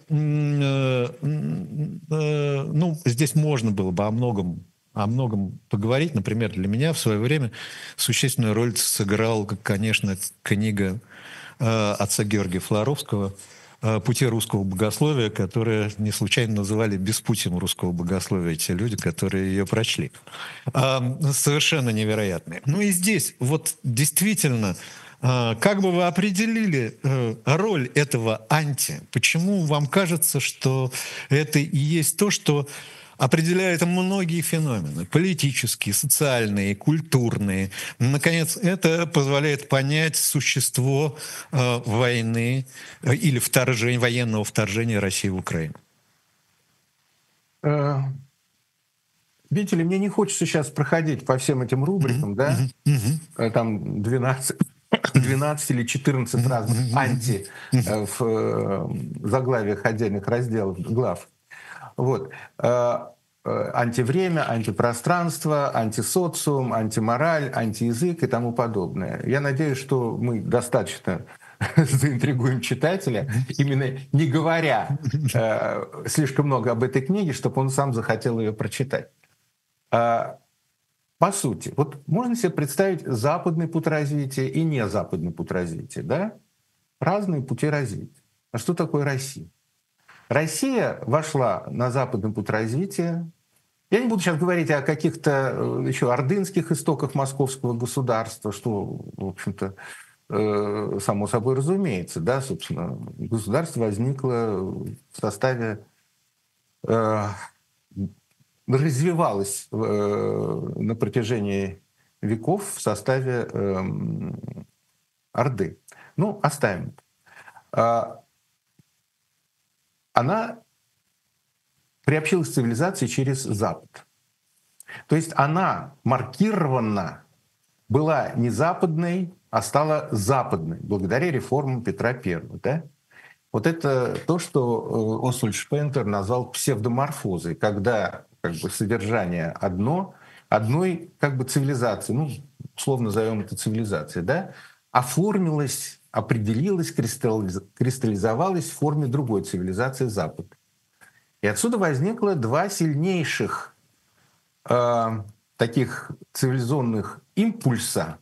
Ну, здесь можно было бы о многом, о многом поговорить. Например, для меня в свое время существенную роль сыграла, конечно, книга отца Георгия Флоровского «Пути русского богословия», которые не случайно называли «беспутием русского богословия» те люди, которые ее прочли. Совершенно невероятные. Ну и здесь вот действительно... Как бы вы определили роль этого анти? Почему вам кажется, что это и есть то, что определяет многие феномены? Политические, социальные, культурные. Наконец, это позволяет понять существо войны или вторжения, военного вторжения России в Украину. Видите ли, мне не хочется сейчас проходить по всем этим рубрикам, mm-hmm. да? Mm-hmm. Там двенадцать... двенадцать или четырнадцать разных анти в заглавиях отдельных разделов, глав. Вот. Антивремя, антипространство, антисоциум, антимораль, антиязык и тому подобное. Я надеюсь, что мы достаточно заинтригуем читателя, именно не говоря слишком много об этой книге, чтобы он сам захотел ее прочитать. По сути, вот можно себе представить западный путь развития и незападный путь развития, да? Разные пути развития. А что такое Россия? Россия вошла на западный путь развития Я не буду сейчас говорить о каких-то еще ордынских истоках московского государства, что, в общем-то, само собой разумеется, да, собственно, государство возникло в составе, развивалось на протяжении веков в составе Орды. Ну, оставим. Она приобщилась к цивилизации через Запад. То есть она маркирована была не западной, а стала западной, благодаря реформам Петра Первого. Да? Вот это то, что Освальд Шпенглер назвал псевдоморфозой, когда как бы, содержание одно, одной как бы, цивилизации, ну, условно назовем это цивилизацией, да, оформилось, определилось, кристаллизовалось в форме другой цивилизации Запада. И отсюда возникло два сильнейших э, таких цивилизационных импульса,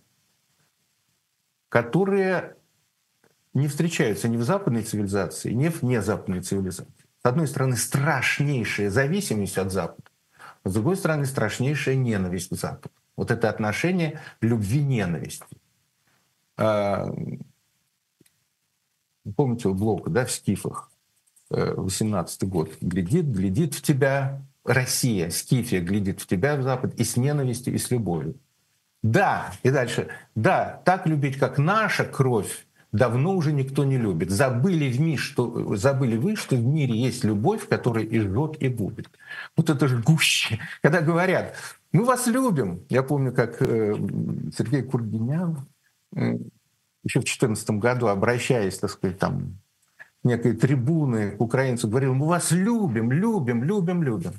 которые не встречаются ни в западной цивилизации, ни в незападной цивилизации. С одной стороны, страшнейшая зависимость от Запада, с другой стороны, страшнейшая ненависть к Западу. Вот это отношение любви-ненависти. Помните у Блока, да, в «Скифах», восемнадцатый год, глядит, глядит в тебя Россия, Скифия глядит в тебя в Запад и с ненавистью, и с любовью. Да, и дальше, да, так любить, как наша кровь, давно уже никто не любит. Забыли, в ми, что, забыли вы, что в мире есть любовь, которая и жжет, и губит. Вот это же гуще. Когда говорят, мы вас любим. Я помню, как э, Сергей Кургинян э, еще в две тысячи четырнадцатом году, обращаясь, так сказать, там, некой трибуны к украинцу, говорил, мы вас любим, любим, любим, любим.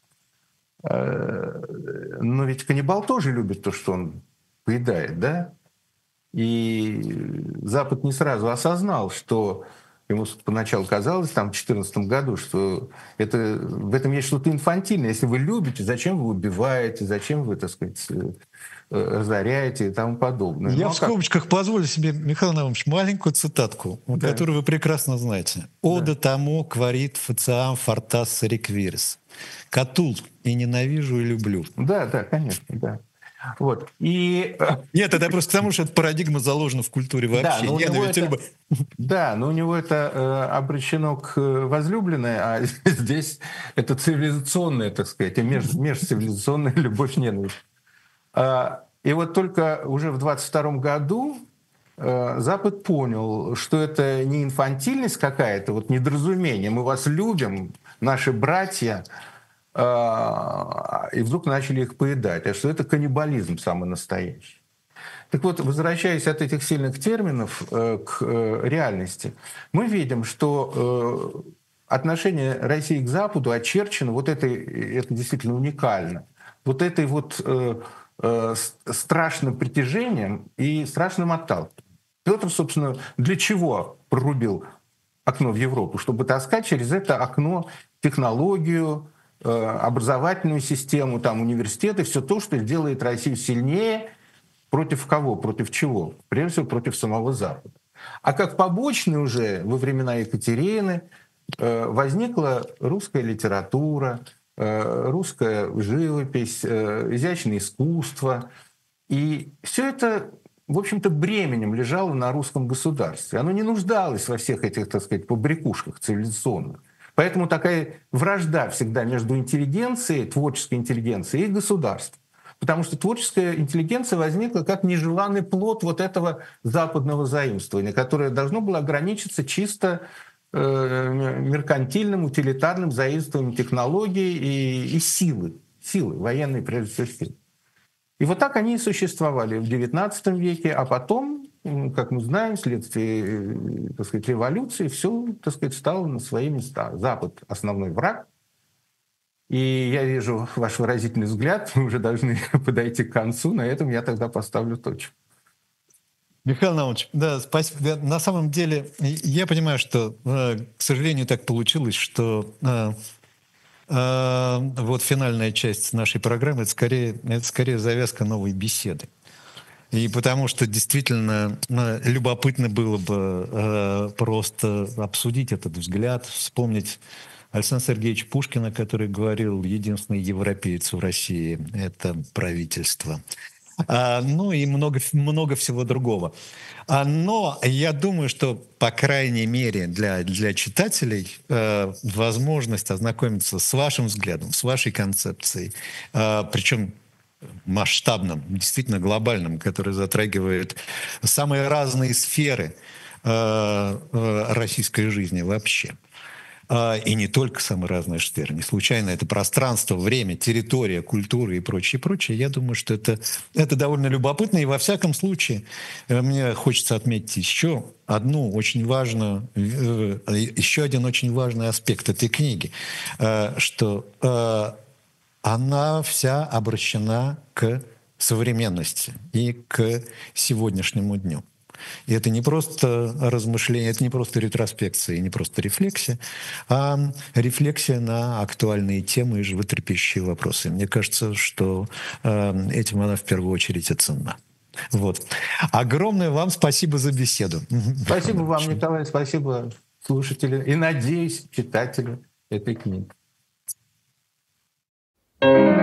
Но ведь каннибал тоже любит то, что он поедает, да? И Запад не сразу осознал, что ему поначалу казалось, там, в две тысячи четырнадцатом году, что это, в этом есть что-то инфантильное. Если вы любите, зачем вы убиваете, зачем вы, так сказать, разоряете и тому подобное. Я ну, в скобочках как... позволю себе, Михаил Наумович, маленькую цитатку, да. которую вы прекрасно знаете. «Ода да. тому кварит фациам фортас реквирс». «Катул и ненавижу, и люблю». Да, да, конечно, да. Вот. И... Нет, это просто потому, что эта парадигма заложена в культуре вообще. Да, но, у него это, люб... да, но у него это э, обращено к возлюбленной, а здесь это цивилизационная, так сказать, меж, межцивилизационная любовь-ненависть. И вот только уже в двадцать втором году Запад понял, что это не инфантильность какая-то, вот недоразумение, мы вас любим, наши братья, и вдруг начали их поедать, а что это каннибализм самый настоящий. Так вот, возвращаясь от этих сильных терминов к реальности, мы видим, что отношение России к Западу очерчено, вот это, это действительно уникально, вот этой вот страшным притяжением и страшным отталкиванием. Петр, собственно, для чего прорубил окно в Европу? Чтобы таскать через это окно технологию, образовательную систему, там, университеты, все то, что делает Россию сильнее. Против кого? Против чего? Прежде всего, против самого Запада. А как побочный уже во времена Екатерины возникла русская литература, русская живопись, изящное искусство. И все это, в общем-то, бременем лежало на русском государстве. Оно не нуждалось во всех этих, так сказать, побрякушках цивилизационных. Поэтому такая вражда всегда между интеллигенцией, творческой интеллигенцией и государством. Потому что творческая интеллигенция возникла как нежеланный плод вот этого западного заимствования, которое должно было ограничиться чисто меркантильным, утилитарным заимствованием технологий и, и силы, силы, военной прежде всего силы. И вот так они и существовали в девятнадцатом веке, а потом, как мы знаем, вследствие, так сказать, революции, все, так сказать, стало на свои места. Запад — основной враг. И я вижу ваш выразительный взгляд, мы уже должны подойти к концу, на этом я тогда поставлю точку. Михаил Наумович, да, спасибо. На самом деле, я понимаю, что, к сожалению, так получилось, что э, э, вот финальная часть нашей программы — это скорее, это скорее завязка новой беседы. И потому что действительно э, любопытно было бы э, просто обсудить этот взгляд, вспомнить Александра Сергеевича Пушкина, который говорил: единственный европеец в России — это правительство. А, ну и много, много всего другого. А, но я думаю, что, по крайней мере, для, для читателей э, возможность ознакомиться с вашим взглядом, с вашей концепцией, э, причем масштабным, действительно глобальным, который затрагивает самые разные сферы э, э, российской жизни вообще. И не только самые разные сферы. Не случайно это пространство, время, территория, культура и прочее, прочее. Я думаю, что это, это довольно любопытно. И во всяком случае, мне хочется отметить еще одну очень важную, еще один очень важный аспект этой книги, что она вся обращена к современности и к сегодняшнему дню. И это не просто размышление, это не просто ретроспекция, не просто рефлексия, а рефлексия на актуальные темы и животрепещущие вопросы. Мне кажется, что э, этим она в первую очередь и ценна. Вот. Огромное вам спасибо за беседу. Спасибо вам, Николай, спасибо слушателям и, надеюсь, читателям этой книги.